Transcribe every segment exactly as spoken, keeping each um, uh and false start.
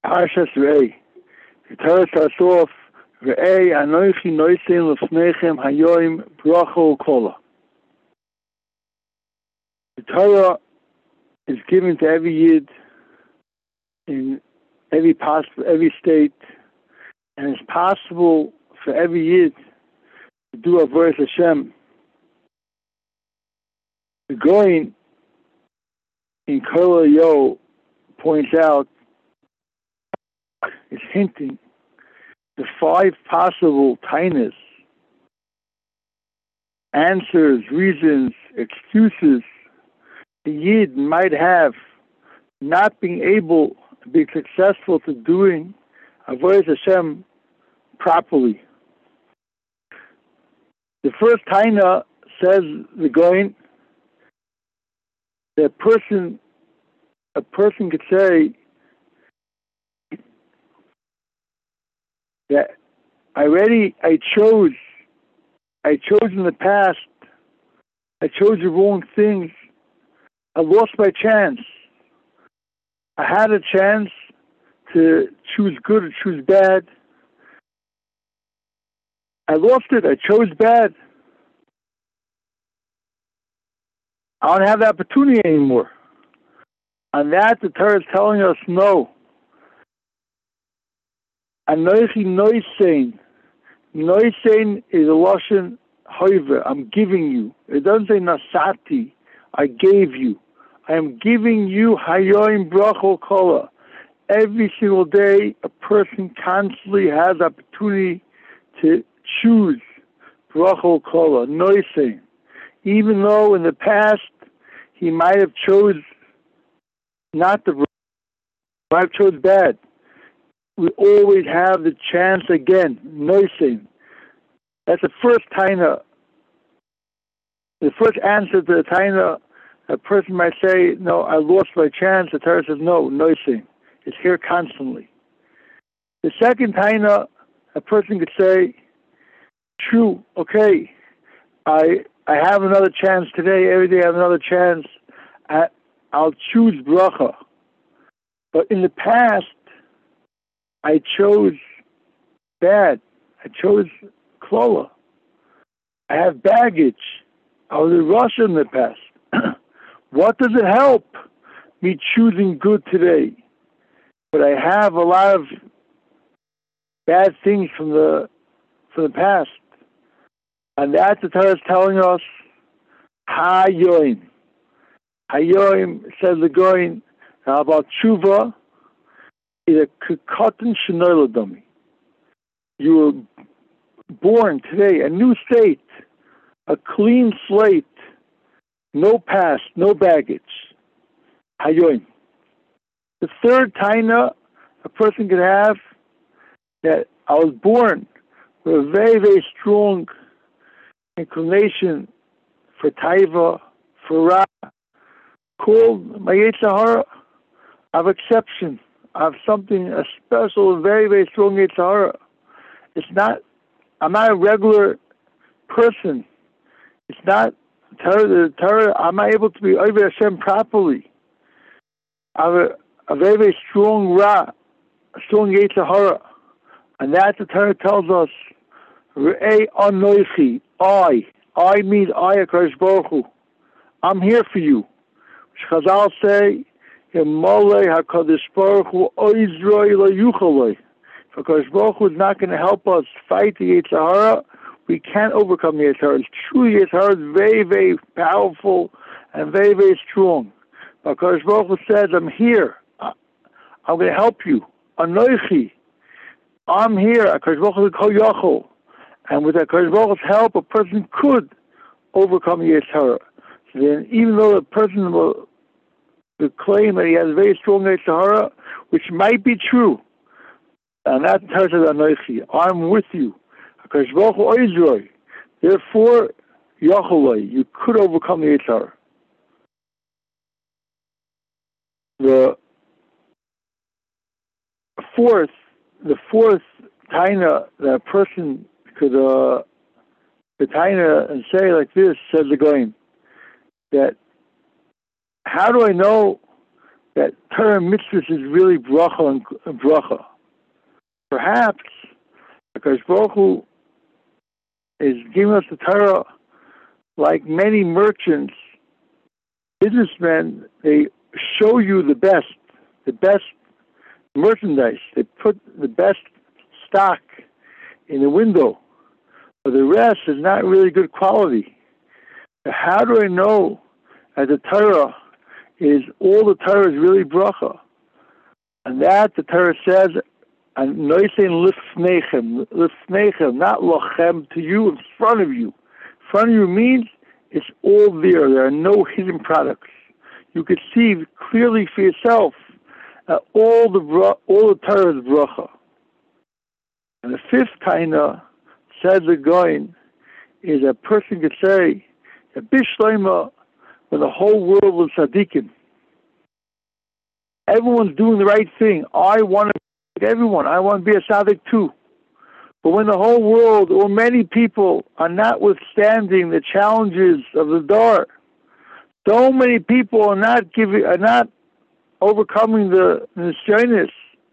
Parshas Re'ei. The Torah starts off, Re'ei anoichi noisein l'fnechem hayoim bracha u'kola. The Torah is given to every Yid in every possible, every state, and it's possible for every Yid to do avodas Hashem. The Goin in Kol Yo points out, is hinting the five possible tainas, answers, reasons, excuses the Yid might have not being able to be successful to doing avodas Hashem properly. The first taina says the Goin, that person, a person could say that I already, I chose, I chose in the past, I chose the wrong things, I lost my chance. I had a chance to choose good or choose bad. I lost it, I chose bad. I don't have the opportunity anymore. On that, the Torah is telling us no. Anoichi noisein. Noisein is a lashon hoiver. I'm giving you. It doesn't say nasati. I gave you. I am giving you hayoim bracha kola. Every single day, a person constantly has opportunity to choose bracha kola. Noisein. Even though in the past he might have chose not the right, might have chose bad. We always have the chance again. Noising. That's the first taina. The first answer to the taina, a person might say, no, I lost my chance. The Torah says, no, noising. It's here constantly. The second taina, a person could say, true, okay, I I have another chance today. Every day I have another chance. I, I'll choose bracha. But in the past, I chose bad. I chose klola. I have baggage. I was a Russia in the past. What does it help me choosing good today? But I have a lot of bad things from the from the past. And that the Torah is telling us, Hayoim. Hayoim, says the Goin, about tshuva, is a kikotin shenoiladami. You were born today, a new state, a clean slate, no past, no baggage. Hayoim. The third taina a person could have, that I was born with a very, very strong inclination for taiva, for ra, called my Yetzer Hara. I have exception. I have something, a special, very, very strong Yetzer Hara. It's not, I'm not a regular person. It's not, the Torah, I'm not able to be over Hashem properly. I have a, a very, very strong ra, a strong Yetzer Hara. And that the Torah tells us, Re'ei anoichi, I. I means I, HaKadosh Baruch Hu. I'm here for you. Which Chazal say, Yemolei HaKadosh Baruch Hu oizroi lo yuchaloi. If HaKadosh Baruch Hu is not going to help us fight the Yetzer Hara, we can't overcome the Yetzer Hara. It's true, the Yetzer Hara is very, very powerful and very, very strong. But HaKadosh Baruch Hu says, I'm here. I'm going to help you. Anoichi. I'm here. HaKadosh Baruch Hu kol yachol. And with HaKadosh Baruch Hu's help, a person could overcome the Yetzer Hara. So then, even though the person will, will claim that he has a very strong Yetzer Hara, which might be true, and that tells us Anoichi, I'm with you. HaKadosh Baruch Hu oizroi. Therefore, yacholoi, you could overcome the Yetzer Hara. The fourth, the fourth taina that a person could uh, the taina and say like this, says the Goin, that how do I know that Torah mitzvahs is really bracha and, and bracha. Perhaps because Baruch Hu is giving us the Torah like many merchants, businessmen, they show you the best, the best merchandise. They put the best stock in the window, but the rest is not really good quality. How do I know that the Torah is, all the Torah is really bracha? And that the Torah says, and noisein lifnechem, lifnechem, not lochem, to you, in front of you. In front of you means it's all there. There are no hidden products. You can see clearly for yourself that all the all the Torah is bracha. And the fifth taina, says the Goin, is a person could say, a bishleima, when the whole world was tzaddikim. Everyone's doing the right thing. I want to be everyone. I want to be a tzaddik too. But when the whole world, or many people, are not withstanding the challenges of the door, so many people are not giving, are not overcoming the nisyonos.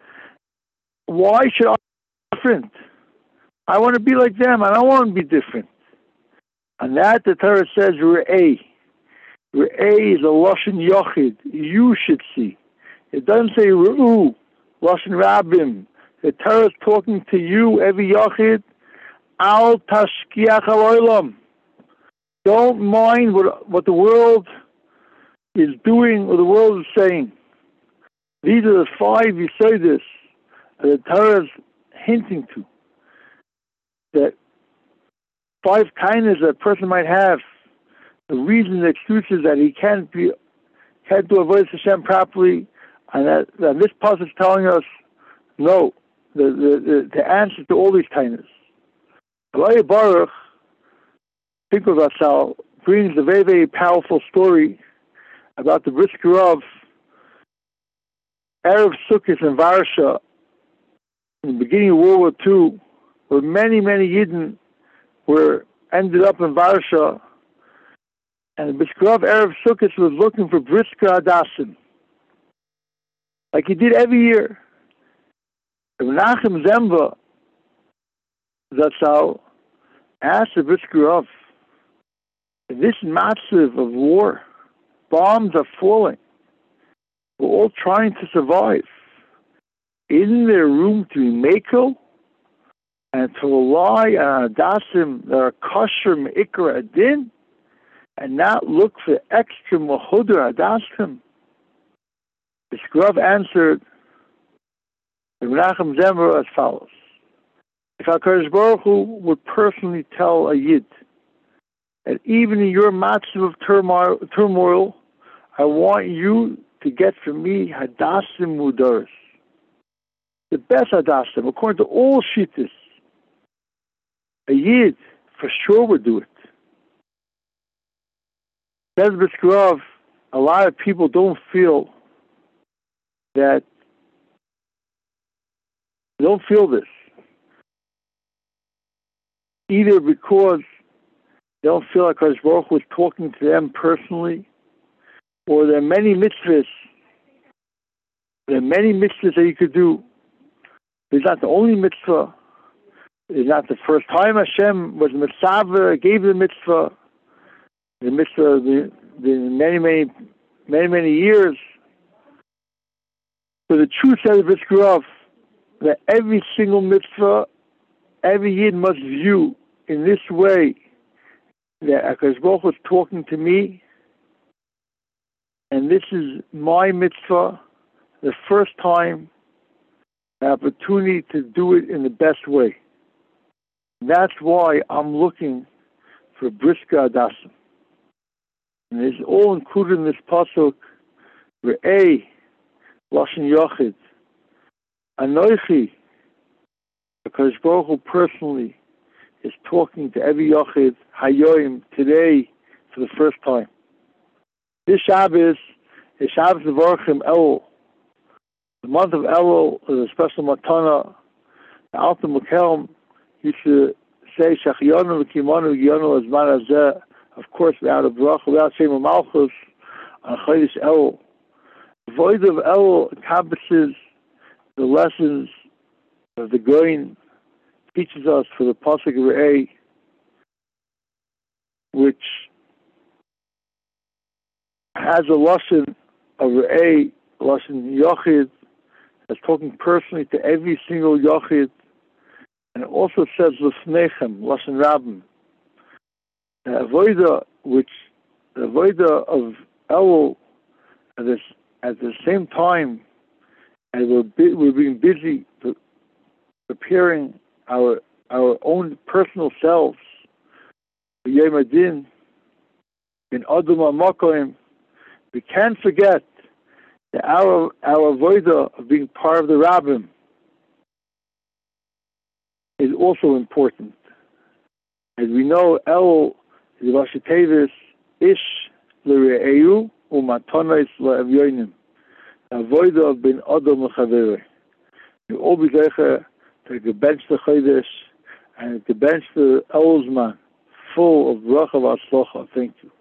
Why should I be different? I want to be like them. I don't want to be different. And that the Torah says, Re'eh. Re'eh is a Lashon Yochid. You should see. It doesn't say Re'u, Lashon Rabim. The Torah is talking to you, every Yochid. Al Tashkiach Ha'olam. Don't mind what, what the world is doing or the world is saying. These are the five Yesodis that the Torah is hinting to. That five kindness that a person might have, the reason, the excuses that he can't be, can't do avodas Hashem properly, and that, that this passage is telling us, no, the, the, the, the answer to all these kindness. Eloya Baruch, Pinkel Vassal, brings a very, very powerful story about the Brisker of Erev Sukkot in Varsha in the beginning of World War Two, where many, many Yidden were ended up in Varsha, and the Brisker of Erev Sukkot was looking for Brisker Hadassim, like he did every year. Menachem Zemba, that's how, asked the Brisker of, in this matziv of war, bombs are falling, we're all trying to survive. Isn't there room to be makel and to rely on Hadassim that are kosher me'ikra adin and not look for extra mohuder Hadassim? The Shkrav answered, the Menachem Zemra, as follows. If HaKadosh Baruch Hu would personally tell a Yid that even in your matziv of turmoil, turmoil, I want you to get from me Hadassim Mudaris, the best Hadassim, according to all Shittis, a Yid for sure would do it. Says Brisker, a lot of people don't feel that, they don't feel this. Either because they don't feel like HaKadosh Baruch Hu was talking to them personally, or there are many mitzvahs. There are many mitzvahs that you could do. It's not the only mitzvah. It's not the first time Hashem was Mitzvah, gave the mitzvah. The mitzvah, the, the many, many, many, many years. So the truth says Brisker that every single mitzvah, every Yid must view in this way that HaKadosh Baruch Hu is talking to me, and this is my mitzvah, the first time, the opportunity to do it in the best way. And that's why I'm looking for Brisker Hadassim. And it's all included in this pasuk, Re'eh, Lashon Yochid, Anoichi, HaKadosh Baruch Hu personally is talking to every Yochid, Hayoim, today, for the first time. This Shabbos is Shabbos Nevarchim Elul. The month of Elul is a special matana. The Alter Mukelm used to say, Shachiyonu v'kimonu v'giyonu azman hazeh, of course, without a bracha, without Shem Malchus, on Chodesh Elul. Void of El encompasses the lessons of the Goin teaches us for the Pasuk Re'eh, which has a lashon of Re'eh, lashon Yochid, that's talking personally to every single Yochid, and it also says L'snechem, lashon Rabbim. The Avodah, which the Avodah of Elul, at this at the same time, and we're bu- we're being busy pre- preparing our our own personal selves for Yom Adin in Adum HaMakoim. We can't forget that our our Avodah of being part of the Rabbim is also important. As we know, El is Rashi Tevis Ish L'Re'eu U'Matonos L'Evyonim. Avodah of Ben Adam L'Chaveri. You all be zeicher to gebench the Chodesh and to bench the Elzman full of bracha v'atzlacha. Thank you.